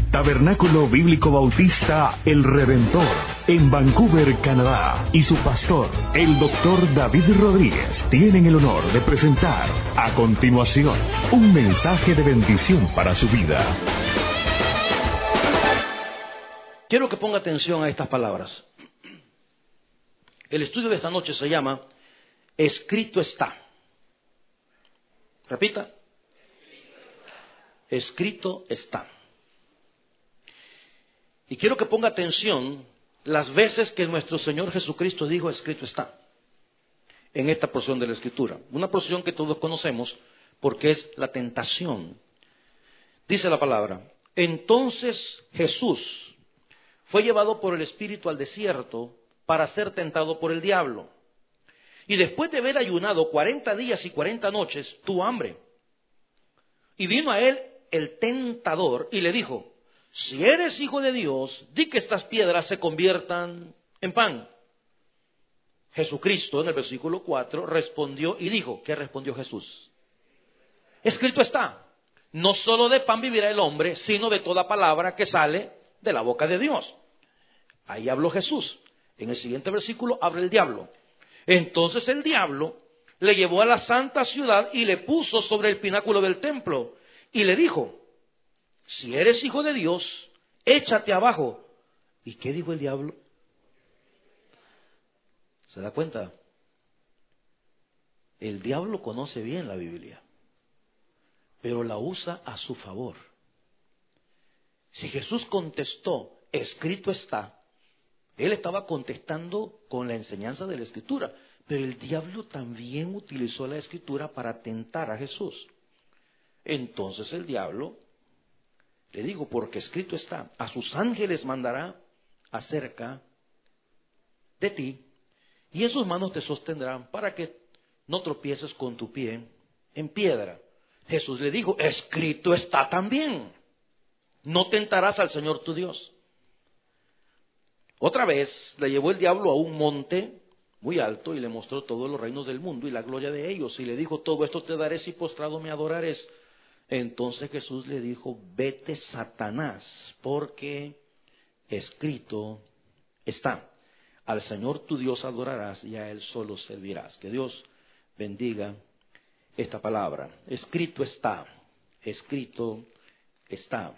Tabernáculo Bíblico Bautista El Redentor, en Vancouver, Canadá, y su pastor, el Dr. David Rodríguez, tienen el honor de presentar a continuación un mensaje de bendición para su vida. Quiero que ponga atención a estas palabras. El estudio de esta noche se llama Escrito está. Repita. Escrito está. Y quiero que ponga atención las veces que nuestro Señor Jesucristo dijo escrito está en esta porción de la Escritura. Una porción que todos conocemos porque es la tentación. Dice la palabra: entonces Jesús fue llevado por el Espíritu al desierto para ser tentado por el diablo. Y después de haber ayunado 40 días y 40 noches, tuvo hambre. Y vino a él el tentador y le dijo: si eres hijo de Dios, di que estas piedras se conviertan en pan. Jesucristo, en el versículo 4, respondió y dijo: ¿qué respondió Jesús? Escrito está: no solo de pan vivirá el hombre, sino de toda palabra que sale de la boca de Dios. Ahí habló Jesús. En el siguiente versículo habla el diablo. Entonces el diablo le llevó a la santa ciudad y le puso sobre el pináculo del templo y le dijo: si eres hijo de Dios, échate abajo. ¿Y qué dijo el diablo? ¿Se da cuenta? El diablo conoce bien la Biblia, pero la usa a su favor. Si Jesús contestó, escrito está, él estaba contestando con la enseñanza de la Escritura, pero el diablo también utilizó la Escritura para tentar a Jesús. Entonces el diablo le dijo: porque escrito está, a sus ángeles mandará acerca de ti, y en sus manos te sostendrán para que no tropieces con tu pie en piedra. Jesús le dijo: escrito está también, no tentarás al Señor tu Dios. Otra vez le llevó el diablo a un monte muy alto y le mostró todos los reinos del mundo y la gloria de ellos, y le dijo: todo esto te daré si postrado me adorares. Entonces Jesús le dijo: vete, Satanás, porque escrito está, al Señor tu Dios adorarás y a Él solo servirás. Que Dios bendiga esta palabra. Escrito está, escrito está.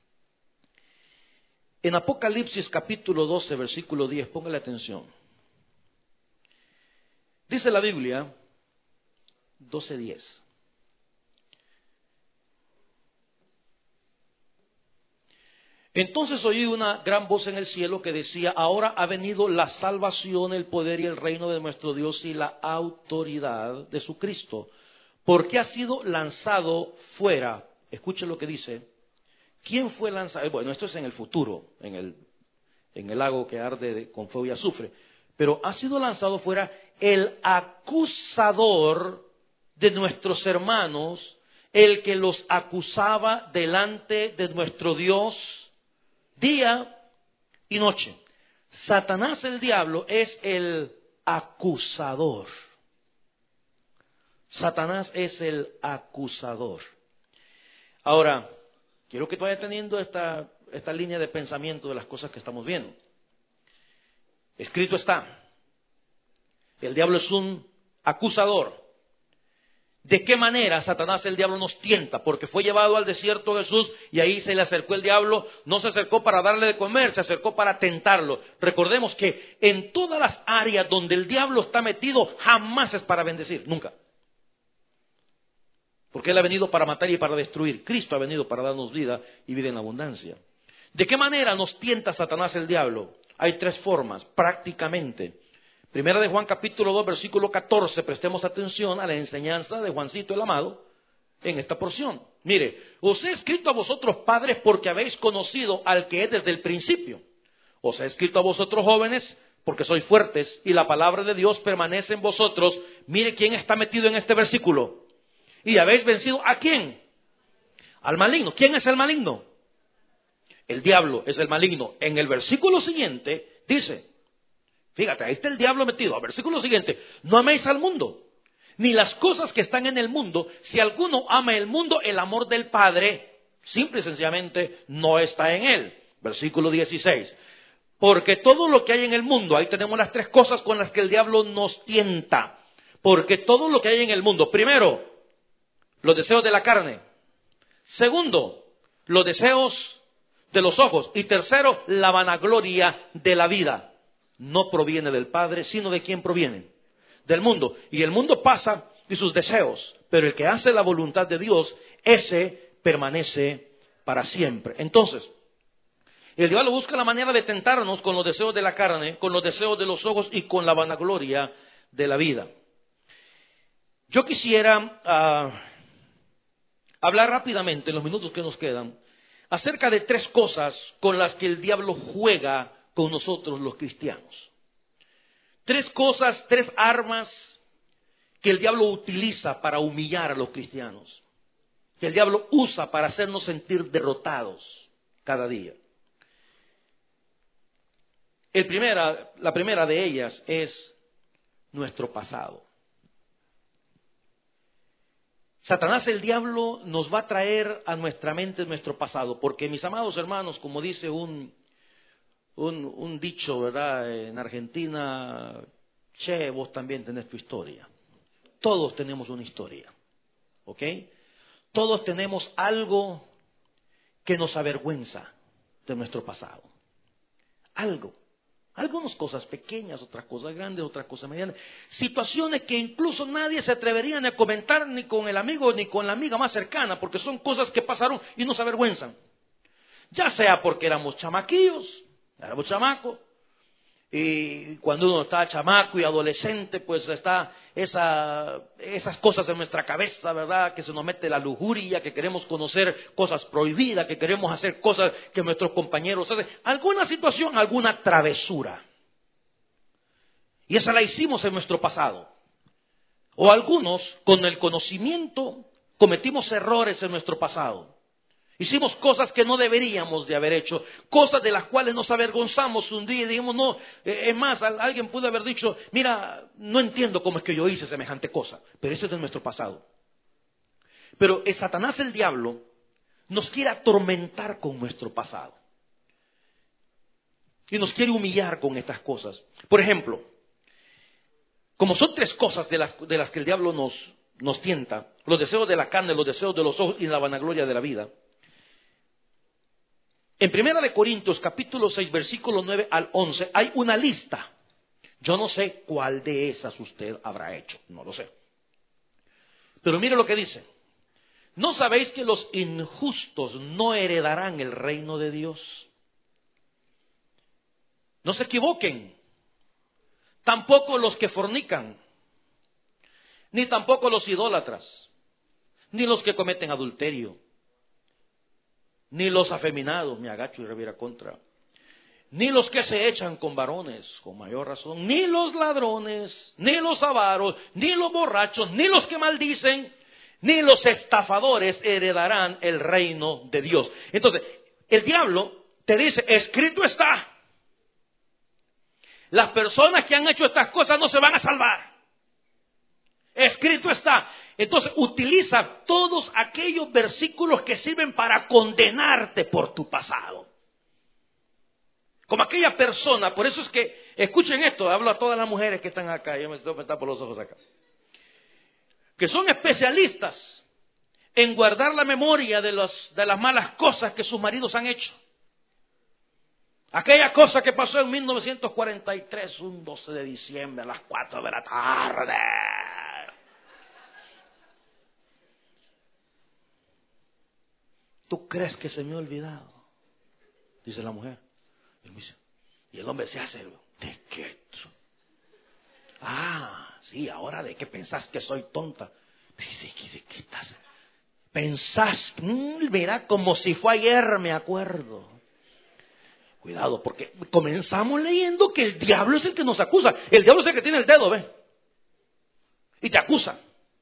En Apocalipsis capítulo 12, versículo 10, póngale atención. Dice la Biblia, 12:10. Entonces oí una gran voz en el cielo que decía: ahora ha venido la salvación, el poder y el reino de nuestro Dios y la autoridad de su Cristo, porque ha sido lanzado fuera. Escuchen lo que dice. ¿Quién fue lanzado? Bueno, esto es en el futuro, en el lago que arde con fuego y azufre. Pero ha sido lanzado fuera el acusador de nuestros hermanos, el que los acusaba delante de nuestro Dios día y noche. Satanás, el diablo, es el acusador. Satanás es el acusador. Ahora, quiero que tú vayas teniendo esta línea de pensamiento de las cosas que estamos viendo. Escrito está: el diablo es un acusador. ¿De qué manera Satanás, el diablo, nos tienta? Porque fue llevado al desierto Jesús y ahí se le acercó el diablo. No se acercó para darle de comer, se acercó para tentarlo. Recordemos que en todas las áreas donde el diablo está metido, jamás es para bendecir, nunca. Porque Él ha venido para matar y para destruir. Cristo ha venido para darnos vida y vida en abundancia. ¿De qué manera nos tienta Satanás, el diablo? Hay tres formas, prácticamente. Primera de Juan capítulo 2, versículo 14, prestemos atención a la enseñanza de Juancito el amado en esta porción. Mire, os he escrito a vosotros padres porque habéis conocido al que es desde el principio. Os he escrito a vosotros jóvenes porque sois fuertes y la palabra de Dios permanece en vosotros. Mire quién está metido en este versículo. Y habéis vencido ¿a quién? Al maligno. ¿Quién es el maligno? El diablo es el maligno. En el versículo siguiente dice, fíjate, ahí está el diablo metido. Al versículo siguiente: no améis al mundo, ni las cosas que están en el mundo. Si alguno ama el mundo, el amor del Padre Simple y sencillamente no está en él. Versículo 16. Porque todo lo que hay en el mundo, ahí tenemos las tres cosas con las que el diablo nos tienta. Porque todo lo que hay en el mundo, primero, los deseos de la carne. Segundo, los deseos de los ojos. Y tercero, la vanagloria de la vida. No proviene del Padre, sino de quién proviene. Del mundo. Y el mundo pasa y sus deseos. Pero el que hace la voluntad de Dios, ese permanece para siempre. Entonces, el diablo busca la manera de tentarnos con los deseos de la carne, con los deseos de los ojos y con la vanagloria de la vida. Yo quisiera hablar rápidamente, en los minutos que nos quedan, acerca de tres cosas con las que el diablo juega con nosotros los cristianos. Tres cosas, tres armas que el diablo utiliza para humillar a los cristianos, que el diablo usa para hacernos sentir derrotados cada día. La primera de ellas es nuestro pasado. Satanás, el diablo, nos va a traer a nuestra mente nuestro pasado, porque mis amados hermanos, como dice un dicho, ¿verdad? En Argentina, che, vos también tenés tu historia. Todos tenemos una historia, ¿ok? Todos tenemos algo que nos avergüenza de nuestro pasado. Algo. Algunas cosas pequeñas, otras cosas grandes, otras cosas medianas. Situaciones que incluso nadie se atrevería ni a comentar ni con el amigo ni con la amiga más cercana, porque son cosas que pasaron y nos avergüenzan. Ya sea porque éramos chamaquillos, éramos chamacos, y cuando uno está chamaco y adolescente, pues está esas cosas en nuestra cabeza, ¿verdad? Que se nos mete la lujuria, que queremos conocer cosas prohibidas, que queremos hacer cosas que nuestros compañeros hacen. Alguna situación, alguna travesura. Y esa la hicimos en nuestro pasado. O algunos, con el conocimiento, cometimos errores en nuestro pasado. Hicimos cosas que no deberíamos de haber hecho, cosas de las cuales nos avergonzamos un día y dijimos, no, es más, alguien pudo haber dicho, mira, no entiendo cómo es que yo hice semejante cosa, pero eso es de nuestro pasado. Pero el Satanás, el diablo, nos quiere atormentar con nuestro pasado. Y nos quiere humillar con estas cosas. Por ejemplo, como son tres cosas de las que el diablo nos tienta, los deseos de la carne, los deseos de los ojos y la vanagloria de la vida. En 1 Corintios capítulo 6, versículos 9 al 11, hay una lista. Yo no sé cuál de esas usted habrá hecho, no lo sé. Pero mire lo que dice. ¿No sabéis que los injustos no heredarán el reino de Dios? No se equivoquen. Tampoco los que fornican, ni tampoco los idólatras, ni los que cometen adulterio, ni los afeminados, me agacho y reviera contra, ni los que se echan con varones, con mayor razón, ni los ladrones, ni los avaros, ni los borrachos, ni los que maldicen, ni los estafadores heredarán el reino de Dios. Entonces, el diablo te dice, escrito está, las personas que han hecho estas cosas no se van a salvar. Escrito está. Entonces utiliza todos aquellos versículos que sirven para condenarte por tu pasado. Como aquella persona, por eso es que, escuchen esto, hablo a todas las mujeres que están acá, yo me estoy metiendo por los ojos acá, que son especialistas en guardar la memoria de las malas cosas que sus maridos han hecho. Aquella cosa que pasó en 1943, un 12 de diciembre a las 4 de la tarde. ¿Tú crees que se me ha olvidado? Dice la mujer. Y el hombre se hace, ¿de qué? Ah, sí, ahora de qué pensás que soy tonta. ¿De qué estás? Pensás, mira, como si fue ayer, me acuerdo. Cuidado, porque comenzamos leyendo que el diablo es el que nos acusa. El diablo es el que tiene el dedo, ¿ve? Y te acusa.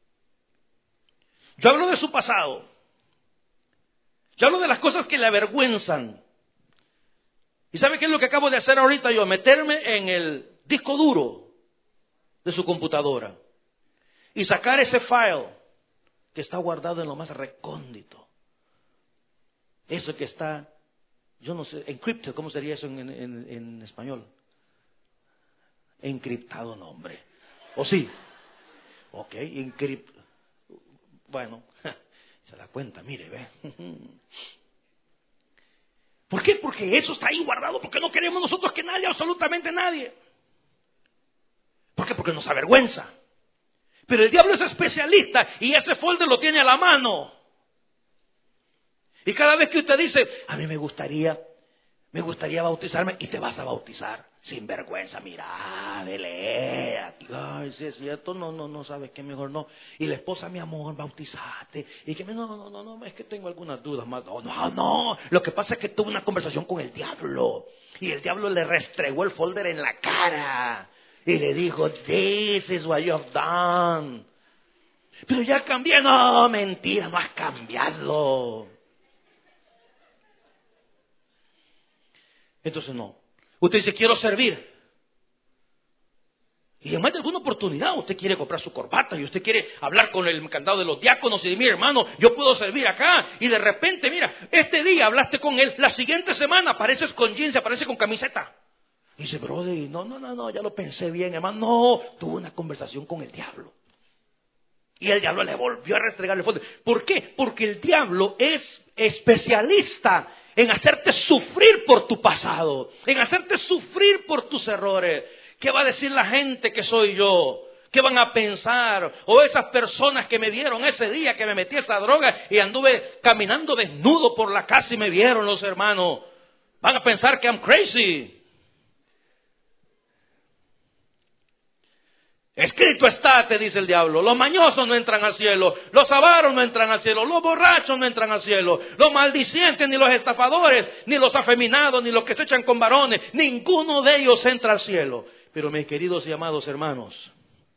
Yo hablo de su pasado. Yo hablo de las cosas que le avergüenzan. ¿Y sabe qué es lo que acabo de hacer ahorita yo? Meterme en el disco duro de su computadora y sacar ese file que está guardado en lo más recóndito Eso que está, yo no sé, encrypted, ¿cómo sería eso en español? Encriptado, no, hombre. ¿O sí? Ok, bueno, se da cuenta, mire, ve. ¿Por qué? Porque eso está ahí guardado, porque no queremos nosotros que nadie, absolutamente nadie. ¿Por qué? Porque nos avergüenza. Pero el diablo es especialista y ese folder lo tiene a la mano. Y cada vez que usted dice, a mí me gustaría bautizarme, y te vas a bautizar sin vergüenza, mira, vele aquí. Ay, sí es cierto, no, sabes qué, mejor no. Y la esposa, mi amor, bautizate. Y que no, es que tengo algunas dudas más. No, lo que pasa es que tuve una conversación con el diablo. Y el diablo le restregó el folder en la cara. Y le dijo, this is what you have done. Pero ya cambié. No, mentira, no has cambiado. Entonces no. Usted dice, quiero servir. Y en más de alguna oportunidad usted quiere comprar su corbata y usted quiere hablar con el candado de los diáconos y decir, mira hermano, yo puedo servir acá. Y de repente, mira, este día hablaste con él, la siguiente semana apareces con jeans, aparece con camiseta. Y dice, brother, no, ya lo pensé bien, hermano. No, tuvo una conversación con el diablo. Y el diablo le volvió a restregar el fondo. ¿Por qué? Porque el diablo es especialista en hacerte sufrir por tu pasado, en hacerte sufrir por tus errores. ¿Qué va a decir la gente que soy yo? ¿Qué van a pensar? O esas personas que me vieron ese día que me metí esa droga y anduve caminando desnudo por la casa y me vieron los hermanos. Van a pensar que I'm crazy. Escrito está, te dice el diablo, los mañosos no entran al cielo, los avaros no entran al cielo, los borrachos no entran al cielo, los maldicientes, ni los estafadores, ni los afeminados, ni los que se echan con varones, ninguno de ellos entra al cielo. Pero mis queridos y amados hermanos,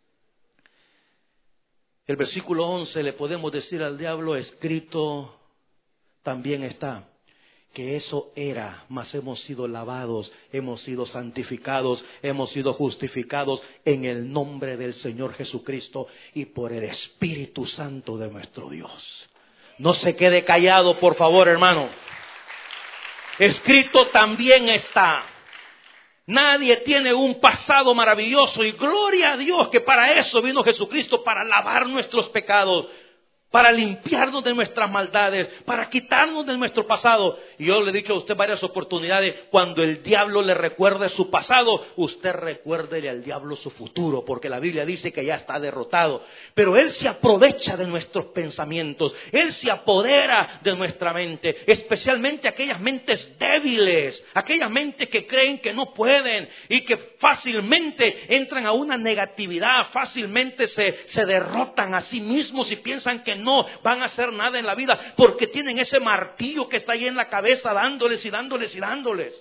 el versículo 11 le podemos decir al diablo, escrito también está. Que eso era, mas hemos sido lavados, hemos sido santificados, hemos sido justificados en el nombre del Señor Jesucristo y por el Espíritu Santo de nuestro Dios. No se quede callado, por favor, hermano. Escrito también está. Nadie tiene un pasado maravilloso y gloria a Dios que para eso vino Jesucristo, para lavar nuestros pecados, para limpiarnos de nuestras maldades, para quitarnos de nuestro pasado. Y yo le he dicho a usted varias oportunidades, cuando el diablo le recuerde su pasado, usted recuérdele al diablo su futuro, porque la Biblia dice que ya está derrotado. Pero él se aprovecha de nuestros pensamientos, él se apodera de nuestra mente, especialmente aquellas mentes débiles, aquellas mentes que creen que no pueden y que fácilmente entran a una negatividad, fácilmente se derrotan a sí mismos y piensan que no van a hacer nada en la vida porque tienen ese martillo que está ahí en la cabeza dándoles y dándoles y dándoles.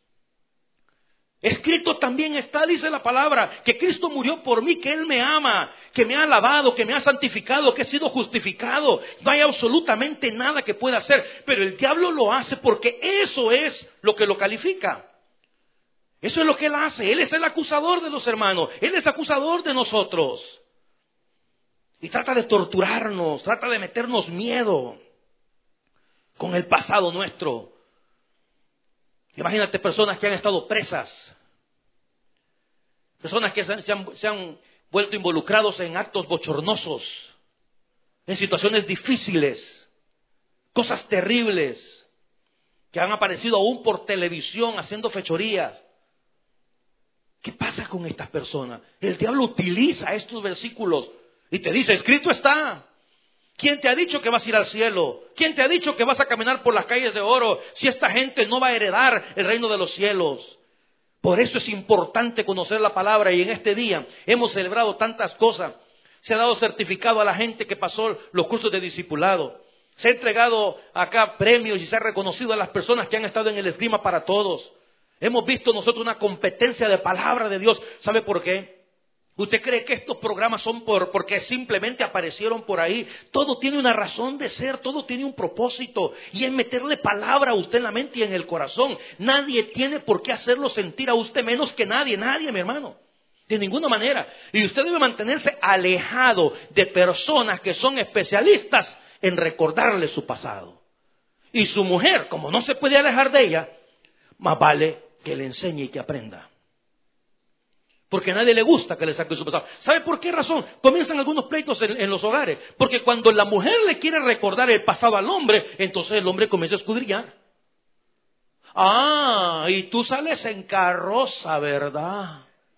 Escrito también está, dice la palabra, que Cristo murió por mí, que Él me ama, que me ha lavado, que me ha santificado, que he sido justificado. No hay absolutamente nada que pueda hacer, pero el diablo lo hace porque eso es lo que lo califica. Eso es lo que Él hace. Él es el acusador de los hermanos, Él es acusador de nosotros. Y trata de torturarnos, trata de meternos miedo con el pasado nuestro. Imagínate personas que han estado presas, personas que se han vuelto involucrados en actos bochornosos, en situaciones difíciles, cosas terribles, que han aparecido aún por televisión haciendo fechorías. ¿Qué pasa con estas personas? El diablo utiliza estos versículos y te dice, escrito está. ¿Quién te ha dicho que vas a ir al cielo? ¿Quién te ha dicho que vas a caminar por las calles de oro si esta gente no va a heredar el reino de los cielos? Por eso es importante conocer la palabra y en este día hemos celebrado tantas cosas. Se ha dado certificado a la gente que pasó los cursos de discipulado. Se ha entregado acá premios y se ha reconocido a las personas que han estado en el esgrima para todos. Hemos visto nosotros una competencia de palabra de Dios. ¿Sabe por qué? ¿Usted cree que estos programas son porque simplemente aparecieron por ahí? Todo tiene una razón de ser, todo tiene un propósito. Y es meterle palabra a usted en la mente y en el corazón. Nadie tiene por qué hacerlo sentir a usted menos que nadie, mi hermano. De ninguna manera. Y usted debe mantenerse alejado de personas que son especialistas en recordarle su pasado. Y su mujer, como no se puede alejar de ella, más vale que le enseñe y que aprenda. Porque a nadie le gusta que le saque su pasado. ¿Sabe por qué razón? Comienzan algunos pleitos en los hogares. Porque cuando la mujer le quiere recordar el pasado al hombre, entonces el hombre comienza a escudriñar. Ah, y tú sales en carroza, ¿verdad?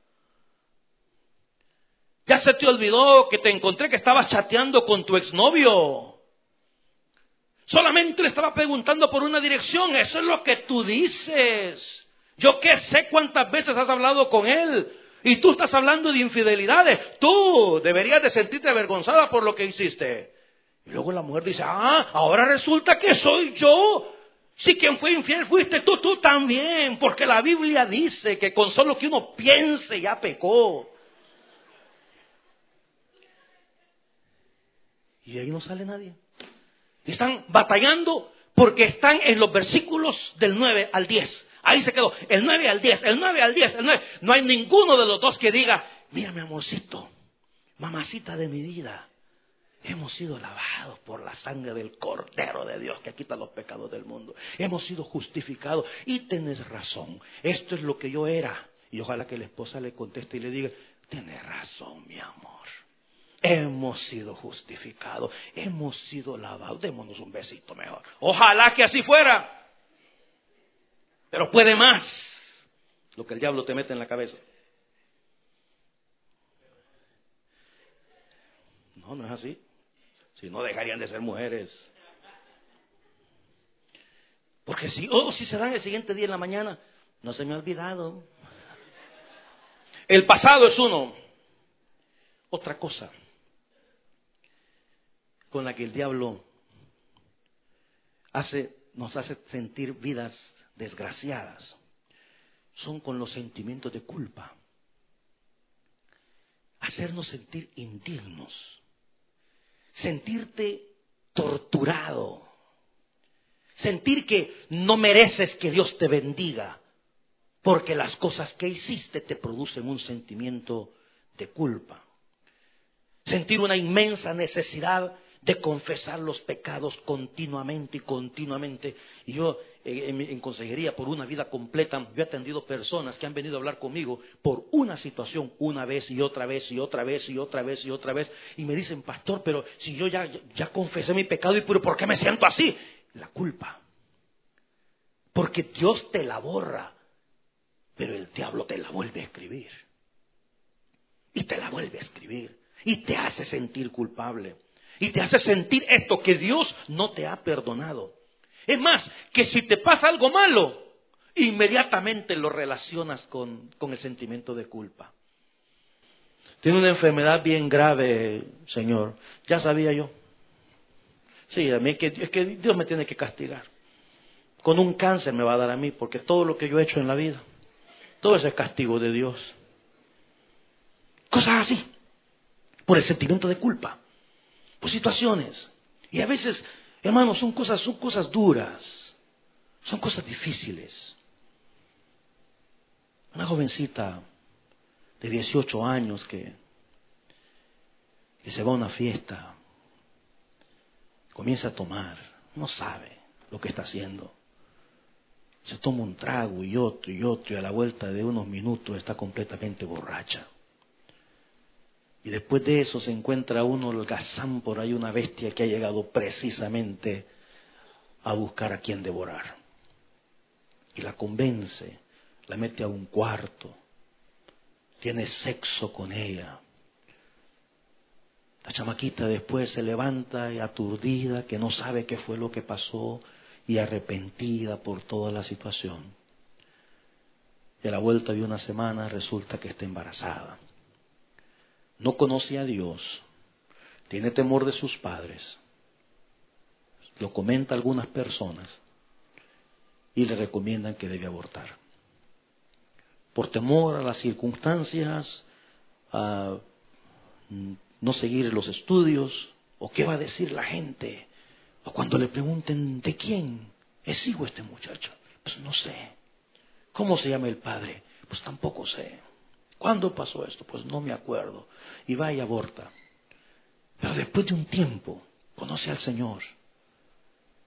Ya se te olvidó que te encontré que estabas chateando con tu exnovio. Solamente le estaba preguntando por una dirección. Eso es lo que tú dices. Yo qué sé cuántas veces has hablado con él. Y tú estás hablando de infidelidades. Tú deberías de sentirte avergonzada por lo que hiciste. Y luego la mujer dice, ahora resulta que soy yo. Si quien fue infiel fuiste tú también. Porque la Biblia dice que con solo que uno piense ya pecó. Y ahí no sale nadie. Están batallando porque están en los versículos del 9 al 10. Ahí se quedó, el 9 al 10, el 9 al 10, el 9. No hay ninguno de los dos que diga, mira mi amorcito, mamacita de mi vida, hemos sido lavados por la sangre del Cordero de Dios que quita los pecados del mundo. Hemos sido justificados y tenés razón, esto es lo que yo era. Y ojalá que la esposa le conteste y le diga, tenés razón mi amor. Hemos sido justificados, hemos sido lavados, démonos un besito mejor. Ojalá que así fuera. Pero puede más lo que el diablo te mete en la cabeza. No, no es así. Si no, dejarían de ser mujeres. Porque si se dan el siguiente día en la mañana, no se me ha olvidado. El pasado es uno. Otra cosa con la que el diablo nos hace sentir vidas desgraciadas son con los sentimientos de culpa. Hacernos sentir indignos, sentirte torturado, sentir que no mereces que Dios te bendiga, porque las cosas que hiciste te producen un sentimiento de culpa. Sentir una inmensa necesidad de confesar los pecados continuamente y continuamente. Y yo en consejería por una vida completa, yo he atendido personas que han venido a hablar conmigo por una situación una vez y otra vez y otra vez y otra vez y otra vez. Y me dicen, pastor, pero si yo ya confesé mi pecado, ¿y por qué me siento así? La culpa. Porque Dios te la borra, pero el diablo te la vuelve a escribir. Y te la vuelve a escribir. Y te hace sentir culpable. Y te hace sentir esto, que Dios no te ha perdonado. Es más, que si te pasa algo malo, inmediatamente lo relacionas con el sentimiento de culpa. Tiene una enfermedad bien grave, Señor. Ya sabía yo. Sí, a mí es que Dios me tiene que castigar. Con un cáncer me va a dar a mí, porque todo lo que yo he hecho en la vida, todo eso es castigo de Dios. Cosas así, por el sentimiento de culpa. Por situaciones. Y a veces, hermanos, son cosas duras. Son cosas difíciles. Una jovencita de 18 años que se va a una fiesta, comienza a tomar, no sabe lo que está haciendo. Se toma un trago y otro y otro, y a la vuelta de unos minutos está completamente borracha. Y después de eso se encuentra uno holgazán por ahí, una bestia que ha llegado precisamente a buscar a quien devorar. Y la convence, la mete a un cuarto, tiene sexo con ella. La chamaquita después se levanta y aturdida, que no sabe qué fue lo que pasó y arrepentida por toda la situación. Y a la vuelta de una semana resulta que está embarazada. No conoce a Dios, tiene temor de sus padres, lo comenta a algunas personas y le recomiendan que debe abortar. Por temor a las circunstancias, a no seguir los estudios, o qué va a decir la gente, o cuando le pregunten ¿de quién es hijo este muchacho? Pues no sé. ¿Cómo se llama el padre? Pues tampoco sé. ¿Cuándo pasó esto? Pues no me acuerdo. Y va y aborta. Pero después de un tiempo conoce al Señor.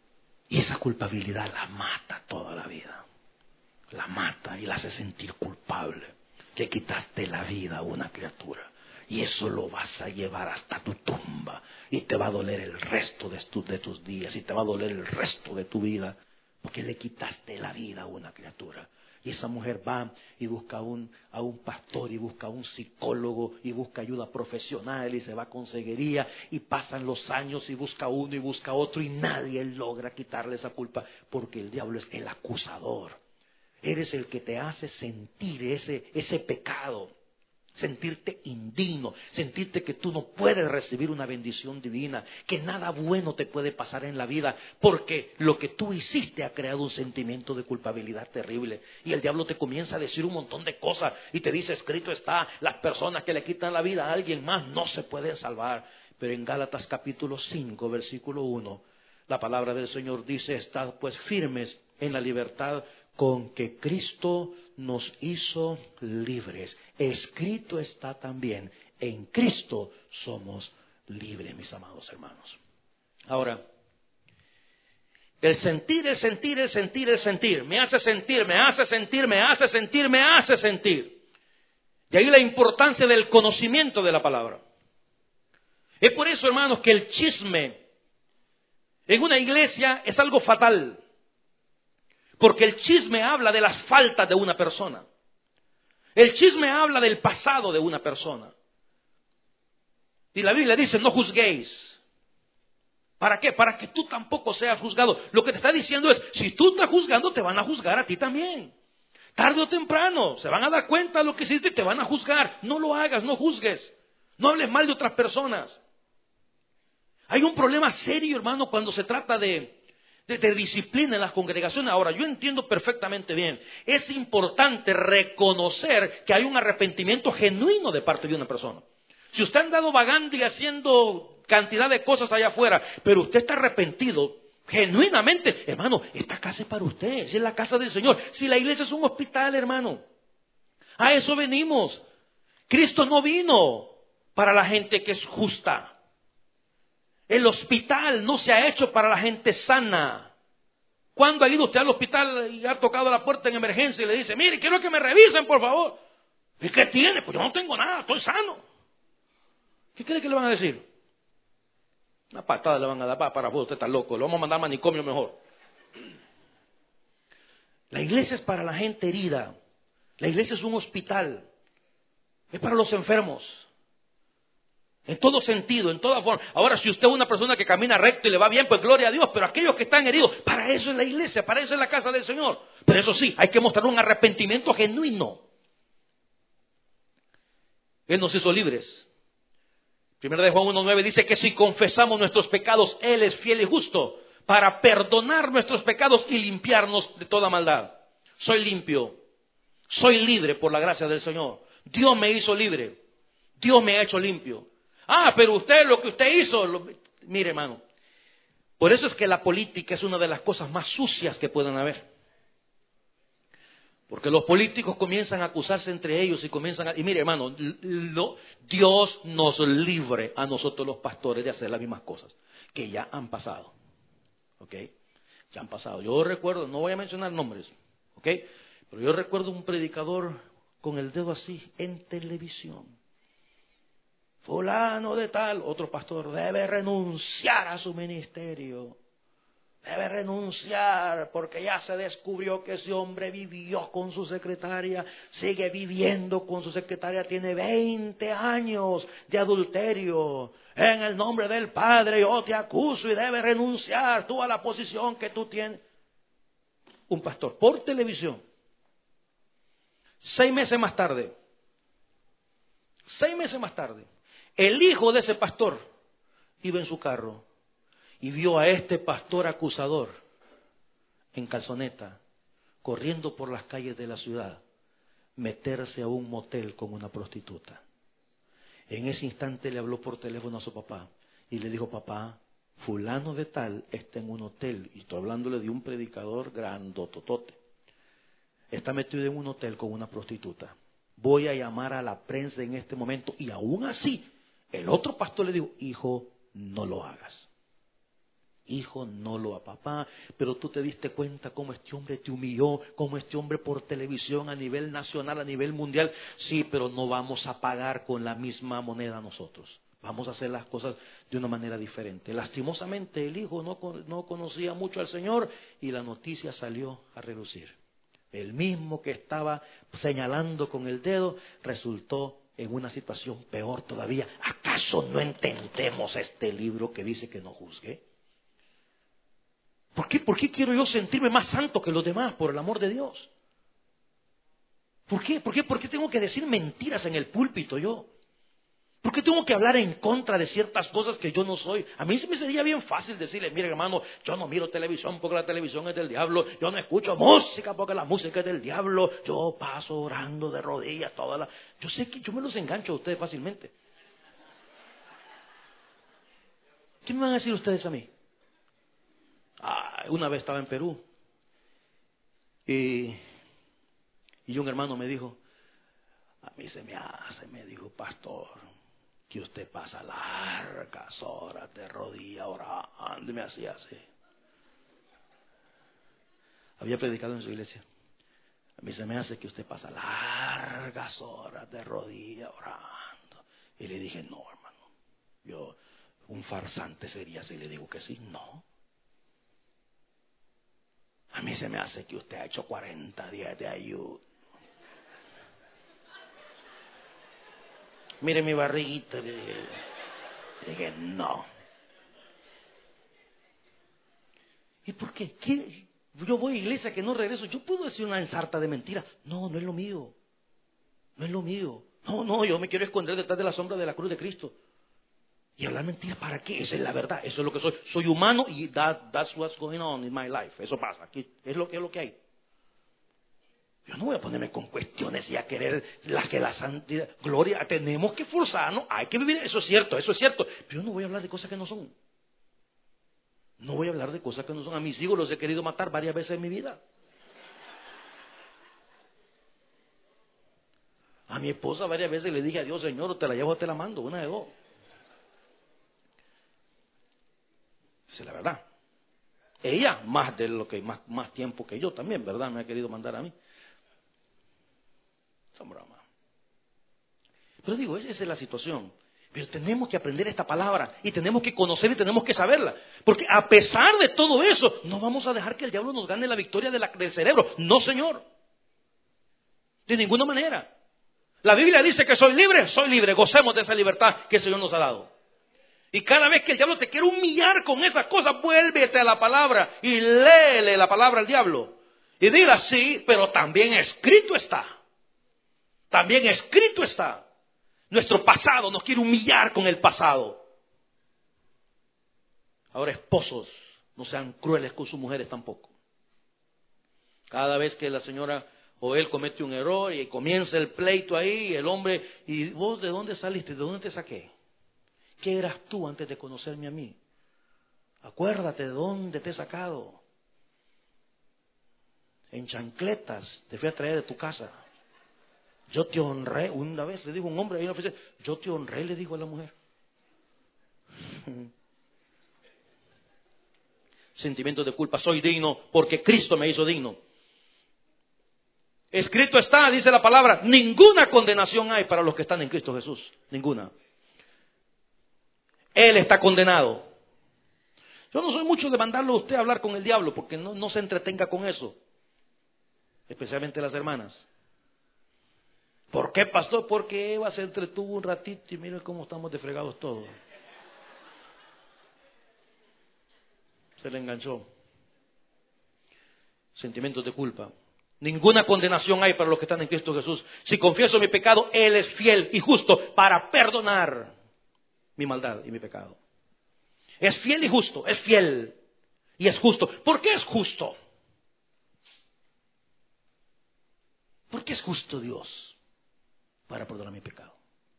Y esa culpabilidad la mata toda la vida. La mata y la hace sentir culpable. Le quitaste la vida a una criatura. Y eso lo vas a llevar hasta tu tumba. Y te va a doler el resto de tus días. Y te va a doler el resto de tu vida. Porque le quitaste la vida a una criatura. Y esa mujer va y busca a un pastor y busca a un psicólogo y busca ayuda profesional y se va a consejería y pasan los años y busca uno y busca otro y nadie logra quitarle esa culpa porque el diablo es el acusador. Eres el que te hace sentir ese pecado. Sentirte indigno, sentirte que tú no puedes recibir una bendición divina, que nada bueno te puede pasar en la vida, porque lo que tú hiciste ha creado un sentimiento de culpabilidad terrible. Y el diablo te comienza a decir un montón de cosas y te dice, escrito está, las personas que le quitan la vida a alguien más no se pueden salvar. Pero en Gálatas capítulo 5, versículo 1, la palabra del Señor dice, estad pues firmes en la libertad con que Cristo nos hizo libres. Escrito está también, en Cristo somos libres, mis amados hermanos. Ahora, el sentir, me hace sentir, me hace sentir, me hace sentir, me hace sentir. Y ahí la importancia del conocimiento de la palabra. Es por eso, hermanos, que el chisme en una iglesia es algo fatal. Porque el chisme habla de las faltas de una persona. El chisme habla del pasado de una persona. Y la Biblia dice, no juzguéis. ¿Para qué? Para que tú tampoco seas juzgado. Lo que te está diciendo es, si tú estás juzgando, te van a juzgar a ti también. Tarde o temprano, se van a dar cuenta de lo que hiciste y te van a juzgar. No lo hagas, no juzgues. No hables mal de otras personas. Hay un problema serio, hermano, cuando se trata de disciplina en las congregaciones. Ahora, yo entiendo perfectamente bien. Es importante reconocer que hay un arrepentimiento genuino de parte de una persona. Si usted ha andado vagando y haciendo cantidad de cosas allá afuera, pero usted está arrepentido genuinamente, hermano, esta casa es para usted, es la casa del Señor. Si la iglesia es un hospital, hermano, a eso venimos. Cristo no vino para la gente que es justa. El hospital no se ha hecho para la gente sana. ¿Cuándo ha ido usted al hospital y ha tocado la puerta en emergencia y le dice, mire, quiero que me revisen, por favor? ¿Y qué tiene? Pues yo no tengo nada, estoy sano. ¿Qué cree que le van a decir? Una patada le van a dar, para usted está loco, lo vamos a mandar a manicomio mejor. La iglesia es para la gente herida. La iglesia es un hospital. Es para los enfermos. En todo sentido, en toda forma. Ahora, si usted es una persona que camina recto y le va bien, pues gloria a Dios. Pero aquellos que están heridos, para eso es la iglesia, para eso es la casa del Señor. Pero eso sí, hay que mostrar un arrepentimiento genuino. Él nos hizo libres. Primera de Juan 1:9 dice que si confesamos nuestros pecados, Él es fiel y justo para perdonar nuestros pecados y limpiarnos de toda maldad. Soy limpio, soy libre por la gracia del Señor. Dios me hizo libre, Dios me ha hecho limpio. Ah, pero usted, lo que usted hizo, mire, hermano, por eso es que la política es una de las cosas más sucias que pueden haber. Porque los políticos comienzan a acusarse entre ellos y mire, hermano, Dios nos libre a nosotros los pastores de hacer las mismas cosas que ya han pasado. ¿Ok? Ya han pasado. Yo recuerdo, no voy a mencionar nombres, ¿ok? Pero yo recuerdo un predicador con el dedo así en televisión. Fulano de tal, otro pastor, debe renunciar a su ministerio. Debe renunciar porque ya se descubrió que ese hombre vivió con su secretaria, sigue viviendo con su secretaria, tiene 20 años de adulterio. En el nombre del Padre yo te acuso y debe renunciar tú a la posición que tú tienes. Un pastor por televisión. 6 meses más tarde, el hijo de ese pastor iba en su carro y vio a este pastor acusador en calzoneta, corriendo por las calles de la ciudad, meterse a un motel con una prostituta. En ese instante le habló por teléfono a su papá y le dijo, papá, fulano de tal está en un hotel, y estoy hablándole de un predicador grandototote, está metido en un hotel con una prostituta. Voy a llamar a la prensa en este momento. Y aún así, el otro pastor le dijo, hijo, no lo hagas. hijo, no lo a papá, pero tú te diste cuenta cómo este hombre te humilló, cómo este hombre por televisión a nivel nacional, a nivel mundial. Sí, pero no vamos a pagar con la misma moneda nosotros. Vamos a hacer las cosas de una manera diferente. Lastimosamente el hijo no conocía mucho al Señor y la noticia salió a relucir. El mismo que estaba señalando con el dedo resultó en una situación peor todavía. ¿Acaso no entendemos este libro que dice que no juzgue? ¿Por qué quiero yo sentirme más santo que los demás por el amor de Dios? ¿Por qué? ¿Por qué tengo que decir mentiras en el púlpito yo? ¿Por qué tengo que hablar en contra de ciertas cosas que yo no soy? A mí se me sería bien fácil decirle, mire hermano, yo no miro televisión porque la televisión es del diablo, yo no escucho música porque la música es del diablo, yo paso orando de rodillas Yo sé que yo me los engancho a ustedes fácilmente. ¿Qué me van a decir ustedes a mí? Una vez estaba en Perú y un hermano me dijo, a mí se me hace, me dijo, pastor, que usted pasa largas horas de rodillas orando, y me hacía así. Había predicado en su iglesia. A mí se me hace que usted pasa largas horas de rodillas orando. Y le dije, no, hermano, yo un farsante sería si le digo que sí. No. A mí se me hace que usted ha hecho 40 días de ayuno. Mire mi barriguita. Le dije, no. ¿Y por qué? Yo voy a iglesia que no regreso. Yo puedo decir una ensarta de mentira. No es lo mío. No es lo mío. No, yo me quiero esconder detrás de la sombra de la cruz de Cristo. Y hablar mentiras, ¿para qué? Esa es la verdad. Eso es lo que soy. Soy humano y that's what's going on in my life. Eso pasa. Aquí es lo que hay. Yo no voy a ponerme con cuestiones y a querer la santidad. Gloria, tenemos que forzarnos, hay que vivir. Eso es cierto. Pero yo no voy a hablar de cosas que no son. No voy a hablar de cosas que no son. A mis hijos los he querido matar varias veces en mi vida. A mi esposa varias veces le dije a Dios, Señor, o te la llevo o te la mando, una de dos. Esa es la verdad. Ella, más tiempo que yo también, ¿verdad? Me ha querido mandar a mí. Son bromas. Pero digo, esa es la situación. Pero tenemos que aprender esta palabra y tenemos que conocer y tenemos que saberla. Porque a pesar de todo eso, no vamos a dejar que el diablo nos gane la victoria del cerebro. No, Señor. De ninguna manera. La Biblia dice que soy libre. Gocemos de esa libertad que el Señor nos ha dado. Y cada vez que el diablo te quiere humillar con esas cosas, vuélvete a la palabra y léele la palabra al diablo. Y dile así, pero también escrito está. También escrito está. Nuestro pasado nos quiere humillar con el pasado. Ahora, esposos, no sean crueles con sus mujeres tampoco. Cada vez que la señora o él comete un error y comienza el pleito ahí, el hombre, ¿y vos de dónde saliste? ¿De dónde te saqué? ¿Qué eras tú antes de conocerme a mí? Acuérdate de dónde te he sacado. En chancletas te fui a traer de tu casa. Yo te honré. Una vez le dijo un hombre ahí en la oficina, yo te honré, le dijo a la mujer. Sentimientos de culpa. Soy digno porque Cristo me hizo digno. Escrito está, dice la palabra, ninguna condenación hay para los que están en Cristo Jesús. Ninguna. Él está condenado. Yo no soy mucho de mandarlo a usted a hablar con el diablo porque no se entretenga con eso. Especialmente las hermanas. ¿Por qué, pastor? Porque Eva se entretuvo un ratito y miren cómo estamos de fregados todos. Se le enganchó. Sentimientos de culpa. Ninguna condenación hay para los que están en Cristo Jesús. Si confieso mi pecado, Él es fiel y justo para perdonar mi maldad y mi pecado. Es fiel y justo, es fiel y es justo. ¿Por qué es justo? ¿Por qué es justo Dios para perdonar mi pecado?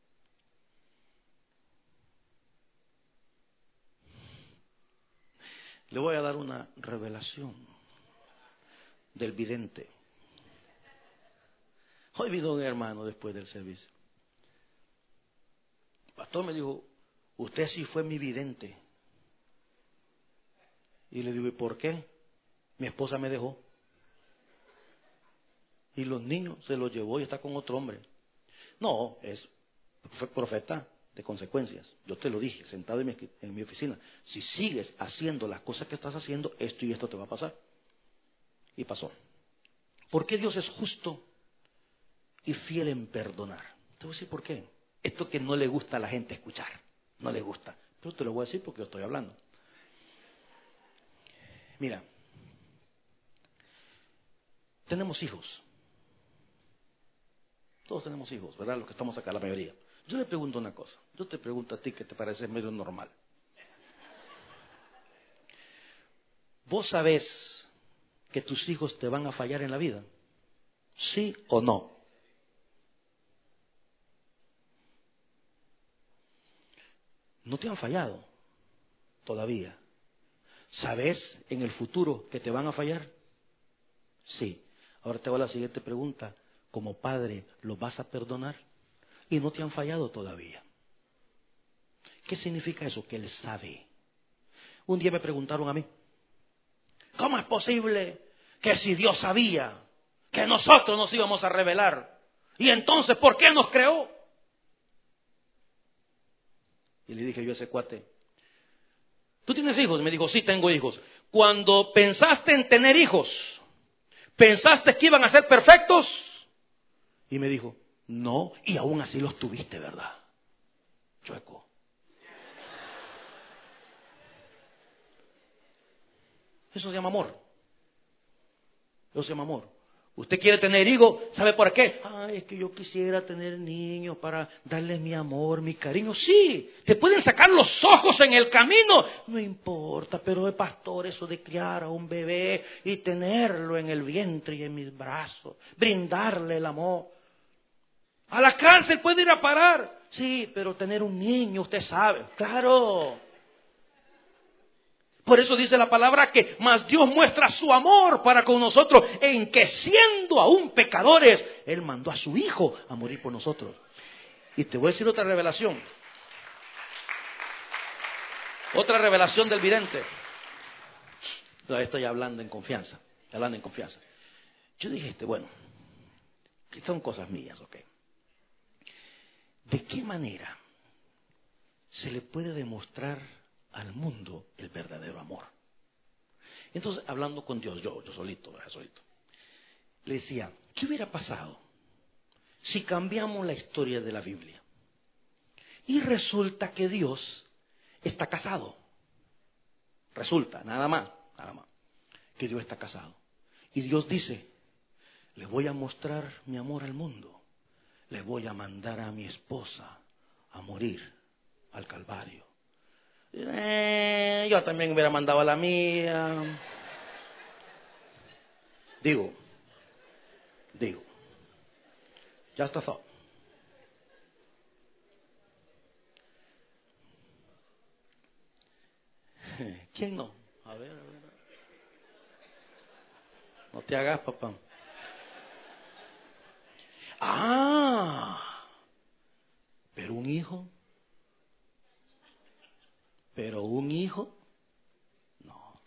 Le voy a dar una revelación del vidente. Hoy vino un hermano después del servicio. El pastor me dijo, usted sí fue mi vidente. Y le digo, ¿y por qué? Mi esposa me dejó. Y los niños se los llevó y está con otro hombre. No, fue profeta de consecuencias. Yo te lo dije, sentado en mi oficina. Si sigues haciendo las cosas que estás haciendo, esto y esto te va a pasar. Y pasó. ¿Por qué Dios es justo y fiel en perdonar? Te voy a decir por qué. Esto que no le gusta a la gente escuchar. No le gusta. Pero te lo voy a decir porque yo estoy hablando. Mira. Tenemos hijos. Todos tenemos hijos, ¿verdad? Los que estamos acá, la mayoría. Yo le pregunto una cosa. Yo te pregunto a ti que te parece medio normal. ¿Vos sabés que tus hijos te van a fallar en la vida? ¿Sí o no? No te han fallado todavía. ¿Sabés en el futuro que te van a fallar? Sí. Ahora te hago la siguiente pregunta. Como padre, ¿los vas a perdonar? Y no te han fallado todavía. ¿Qué significa eso? Que Él sabe. Un día me preguntaron a mí, ¿cómo es posible que si Dios sabía que nosotros nos íbamos a rebelar, y entonces ¿por qué nos creó? Y le dije yo a ese cuate, ¿tú tienes hijos? Me dijo, sí, tengo hijos. Cuando pensaste en tener hijos, ¿pensaste que iban a ser perfectos? Y me dijo, no, y aún así los tuviste, ¿verdad? Chueco. Eso se llama amor. Eso se llama amor. Usted quiere tener hijos, ¿sabe por qué? Ay, es que yo quisiera tener niños para darles mi amor, mi cariño. Sí, te pueden sacar los ojos en el camino. No importa, pero de pastor, eso de criar a un bebé y tenerlo en el vientre y en mis brazos, brindarle el amor. A la cárcel puede ir a parar. Sí, pero tener un niño, usted sabe. Claro. Por eso dice la palabra que más Dios muestra su amor para con nosotros en que siendo aún pecadores, Él mandó a su Hijo a morir por nosotros. Y te voy a decir otra revelación. Otra revelación del vidente. Estoy hablando en confianza. Yo dije, bueno, que son cosas mías, ok. ¿De qué manera se le puede demostrar al mundo el verdadero amor? Entonces, hablando con Dios, yo solito, le decía, ¿qué hubiera pasado si cambiamos la historia de la Biblia? Y resulta que Dios está casado. Resulta, nada más, que Dios está casado. Y Dios dice, le voy a mostrar mi amor al mundo. Le voy a mandar a mi esposa a morir al Calvario. Yo también hubiera mandado a la mía. Digo, just a thought. ¿Quién no? A ver. No te hagas, papá. Pero un hijo, no.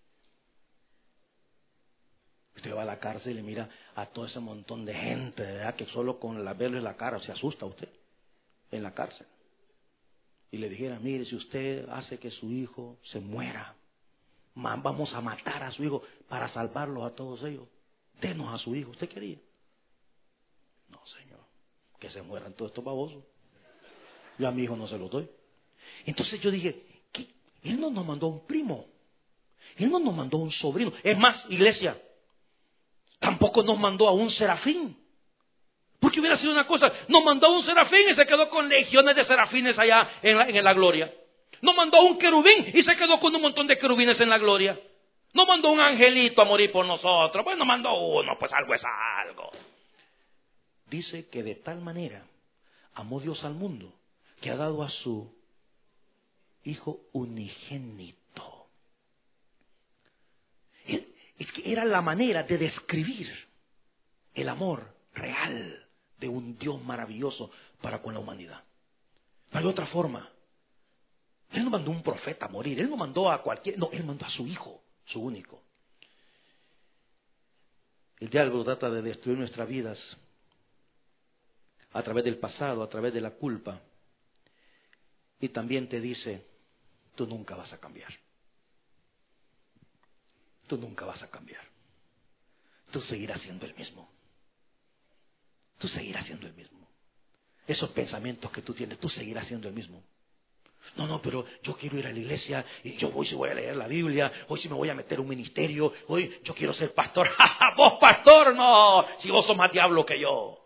Usted va a la cárcel y mira a todo ese montón de gente, ¿verdad? Que solo con verle la cara se asusta usted en la cárcel. Y le dijera, mire, si usted hace que su hijo se muera, vamos a matar a su hijo para salvarlos a todos ellos. Denos a su hijo. ¿Usted quería? No, Señor, que se mueran todos estos babosos. Yo a mi hijo no se lo doy. Entonces yo dije, ¿qué? Él no nos mandó un primo. Él no nos mandó un sobrino. Es más, iglesia, tampoco nos mandó a un serafín. Porque hubiera sido una cosa, nos mandó a un serafín y se quedó con legiones de serafines allá en la gloria. Nos mandó a un querubín y se quedó con un montón de querubines en la gloria. Nos mandó un angelito a morir por nosotros. Pues nos mandó uno, pues algo es algo. Dice que de tal manera amó Dios al mundo que ha dado a su Hijo unigénito. Es que era la manera de describir el amor real de un Dios maravilloso para con la humanidad. No hay otra forma. Él no mandó un profeta a morir, Él no mandó a cualquier, no, Él mandó a su Hijo, su único. El diablo trata de destruir nuestras vidas a través del pasado, a través de la culpa. Y también te dice, tú nunca vas a cambiar. Tú nunca vas a cambiar. Tú seguirás siendo el mismo. Tú seguirás siendo el mismo. Esos pensamientos que tú tienes, tú seguirás siendo el mismo. No, pero yo quiero ir a la iglesia y yo hoy sí voy a leer la Biblia, hoy sí me voy a meter a un ministerio, hoy yo quiero ser pastor. ¡Vos pastor! No, si vos sos más diablo que yo.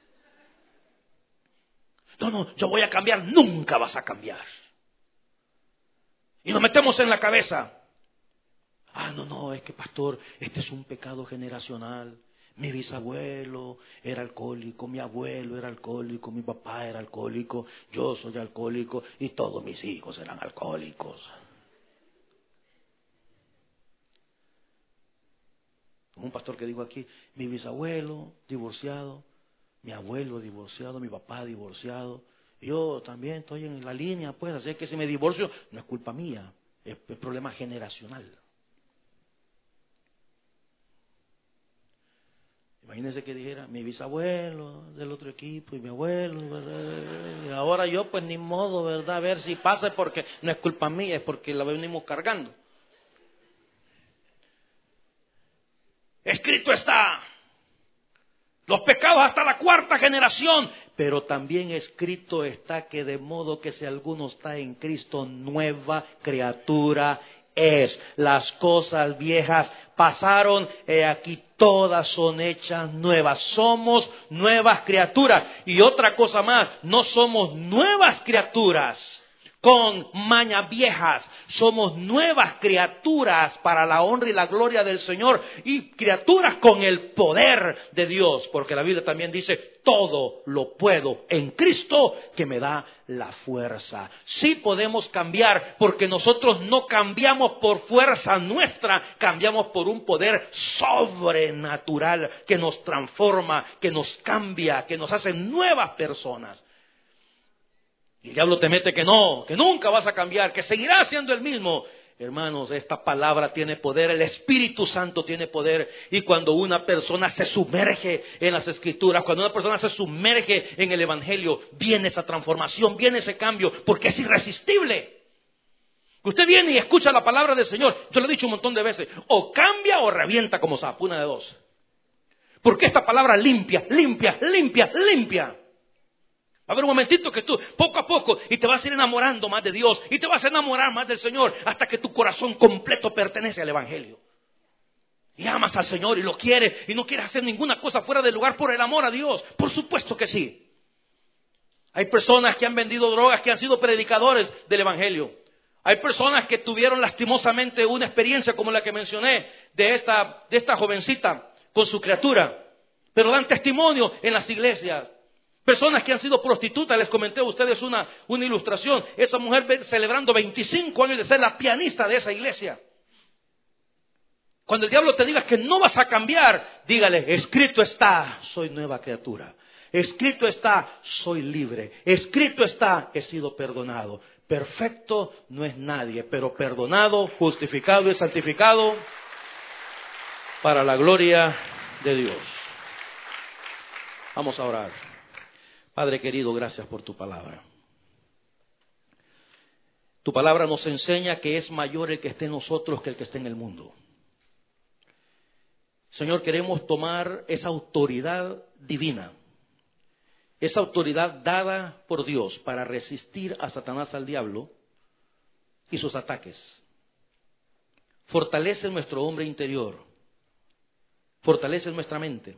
No, yo voy a cambiar. Nunca vas a cambiar. Y nos metemos en la cabeza. No, es que pastor, este es un pecado generacional. Mi bisabuelo era alcohólico, mi abuelo era alcohólico, mi papá era alcohólico, yo soy alcohólico y todos mis hijos eran alcohólicos. Un pastor que dijo aquí, mi bisabuelo divorciado, mi abuelo divorciado, mi papá divorciado, yo también estoy en la línea, pues, así que si me divorcio no es culpa mía, es problema generacional. Imagínense que dijera, mi bisabuelo del otro equipo y mi abuelo, ¿verdad? Y ahora yo pues ni modo, ¿verdad? A ver si pasa porque no es culpa mía, es porque la venimos cargando. Escrito está, los pecados hasta la 4ª generación, pero también escrito está que de modo que si alguno está en Cristo, nueva criatura es. Las cosas viejas pasaron, aquí todas son hechas nuevas. Somos nuevas criaturas. Y otra cosa más, no somos nuevas criaturas con mañas viejas. Somos nuevas criaturas para la honra y la gloria del Señor. Y criaturas con el poder de Dios. Porque la Biblia también dice, todo lo puedo en Cristo que me da la fuerza. Sí podemos cambiar porque nosotros no cambiamos por fuerza nuestra, cambiamos por un poder sobrenatural que nos transforma, que nos cambia, que nos hace nuevas personas. Y el diablo te mete que no, que nunca vas a cambiar, que seguirás siendo el mismo. Hermanos, esta palabra tiene poder, el Espíritu Santo tiene poder. Y cuando una persona se sumerge en las Escrituras, cuando una persona se sumerge en el Evangelio, viene esa transformación, viene ese cambio, porque es irresistible. Usted viene y escucha la palabra del Señor, yo lo he dicho un montón de veces, o cambia o revienta como sapo, una de dos. Porque esta palabra limpia. Va a haber un momentito que tú, poco a poco, y te vas a ir enamorando más de Dios, y te vas a enamorar más del Señor, hasta que tu corazón completo pertenece al Evangelio. Y amas al Señor y lo quieres, y no quieres hacer ninguna cosa fuera del lugar por el amor a Dios. Por supuesto que sí. Hay personas que han vendido drogas, que han sido predicadores del Evangelio. Hay personas que tuvieron lastimosamente una experiencia como la que mencioné, de esta jovencita con su criatura. Pero dan testimonio en las iglesias. Personas que han sido prostitutas, les comenté a ustedes una ilustración. Esa mujer celebrando 25 años de ser la pianista de esa iglesia. Cuando el diablo te diga que no vas a cambiar, dígale, escrito está, soy nueva criatura. Escrito está, soy libre. Escrito está, he sido perdonado. Perfecto no es nadie, pero perdonado, justificado y santificado para la gloria de Dios. Vamos a orar. Padre querido, gracias por tu palabra. Tu palabra nos enseña que es mayor el que esté en nosotros que el que esté en el mundo. Señor, queremos tomar esa autoridad divina, esa autoridad dada por Dios para resistir a Satanás, al diablo y sus ataques. Fortalece nuestro hombre interior, fortalece nuestra mente.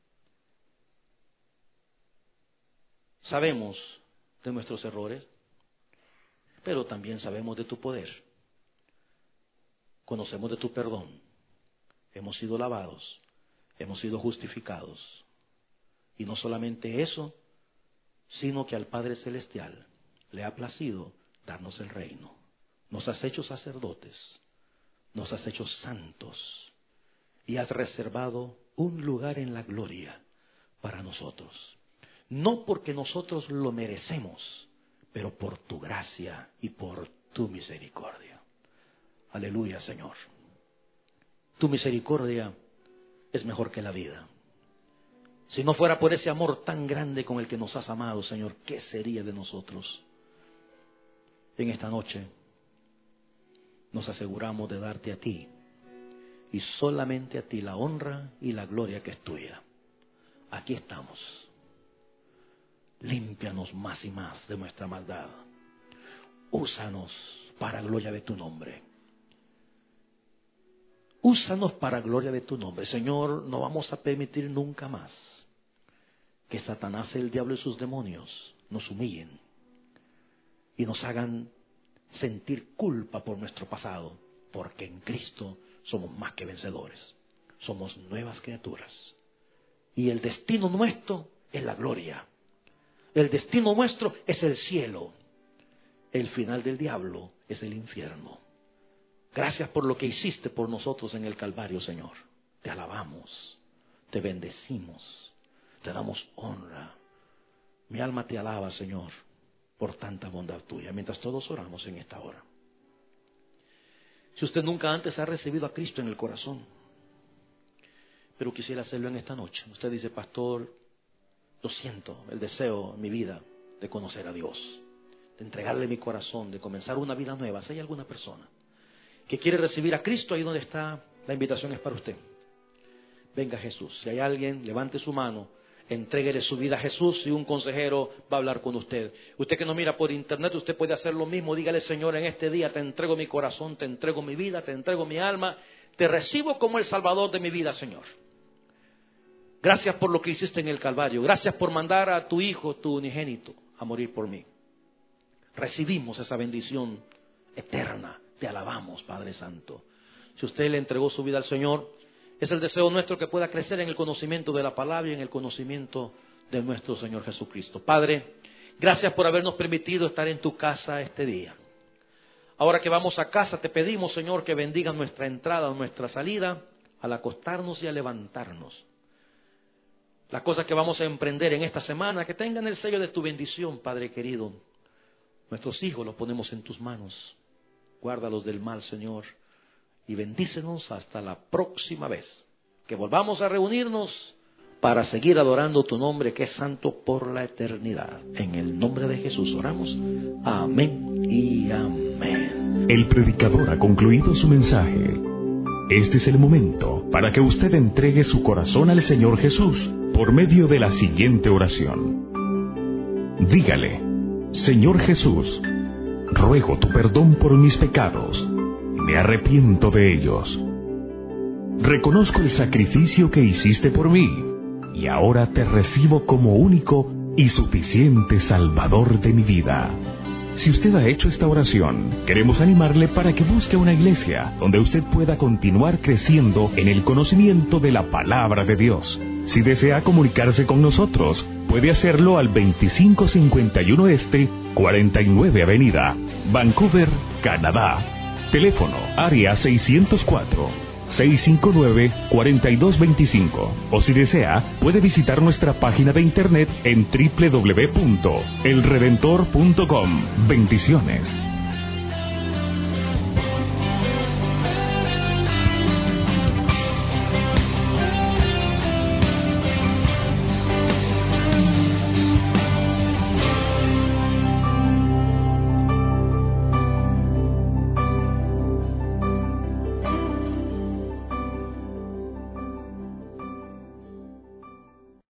Sabemos de nuestros errores, pero también sabemos de tu poder. Conocemos de tu perdón. Hemos sido lavados, hemos sido justificados. Y no solamente eso, sino que al Padre Celestial le ha placido darnos el reino. Nos has hecho sacerdotes, nos has hecho santos y has reservado un lugar en la gloria para nosotros. No porque nosotros lo merecemos, pero por tu gracia y por tu misericordia. Aleluya, Señor. Tu misericordia es mejor que la vida. Si no fuera por ese amor tan grande con el que nos has amado, Señor, ¿qué sería de nosotros? En esta noche nos aseguramos de darte a ti y solamente a ti la honra y la gloria que es tuya. Aquí estamos. Límpianos más y más de nuestra maldad. Úsanos para gloria de tu nombre. Úsanos para gloria de tu nombre. Señor, no vamos a permitir nunca más que Satanás, el diablo y sus demonios nos humillen y nos hagan sentir culpa por nuestro pasado, porque en Cristo somos más que vencedores. Somos nuevas criaturas. Y el destino nuestro es la gloria. El destino nuestro es el cielo. El final del diablo es el infierno. Gracias por lo que hiciste por nosotros en el Calvario, Señor. Te alabamos, te bendecimos, te damos honra. Mi alma te alaba, Señor, por tanta bondad tuya. Mientras todos oramos en esta hora. Si usted nunca antes ha recibido a Cristo en el corazón, pero quisiera hacerlo en esta noche. Usted dice, pastor, lo siento, el deseo en mi vida de conocer a Dios, de entregarle mi corazón, de comenzar una vida nueva. Si hay alguna persona que quiere recibir a Cristo, ahí donde está, la invitación es para usted. Venga Jesús. Si hay alguien, levante su mano, entréguele su vida a Jesús y un consejero va a hablar con usted. Usted que nos mira por internet, usted puede hacer lo mismo. Dígale, Señor, en este día te entrego mi corazón, te entrego mi vida, te entrego mi alma, te recibo como el Salvador de mi vida, Señor. Gracias por lo que hiciste en el Calvario. Gracias por mandar a tu Hijo, tu unigénito, a morir por mí. Recibimos esa bendición eterna. Te alabamos, Padre Santo. Si usted le entregó su vida al Señor, es el deseo nuestro que pueda crecer en el conocimiento de la palabra y en el conocimiento de nuestro Señor Jesucristo. Padre, gracias por habernos permitido estar en tu casa este día. Ahora que vamos a casa, te pedimos, Señor, que bendiga nuestra entrada, nuestra salida, al acostarnos y al levantarnos. Las cosas que vamos a emprender en esta semana, que tengan el sello de tu bendición, Padre querido. Nuestros hijos los ponemos en tus manos. Guárdalos del mal, Señor, y bendícenos hasta la próxima vez que volvamos a reunirnos para seguir adorando tu nombre, que es santo por la eternidad. En el nombre de Jesús oramos. Amén y amén. El predicador ha concluido su mensaje. Este es el momento para que usted entregue su corazón al Señor Jesús por medio de la siguiente oración. Dígale, Señor Jesús, ruego tu perdón por mis pecados. Me arrepiento de ellos. Reconozco el sacrificio que hiciste por mí y ahora te recibo como único y suficiente Salvador de mi vida. Si usted ha hecho esta oración, queremos animarle para que busque una iglesia donde usted pueda continuar creciendo en el conocimiento de la palabra de Dios. Si desea comunicarse con nosotros, puede hacerlo al 2551 Este, 49 Avenida, Vancouver, Canadá. Teléfono, área 604-659-4225. O si desea, puede visitar nuestra página de internet en www.elredentor.com. Bendiciones.